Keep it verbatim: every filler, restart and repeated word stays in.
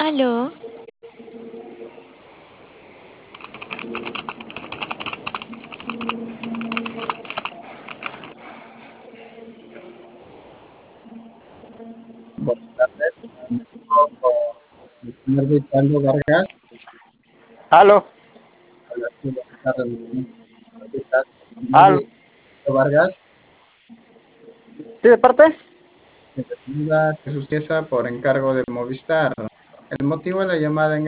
Aló, Buenas tardes. Me equivoco con el señor Ricardo Vargas. Aló, Hola, sí, buenas tardes. Ahorita, señor aló. Ricardo Vargas, ¿Sí de parte? que te saluda Jesús Chiesa por encargo de Movistar. El motivo de la llamada en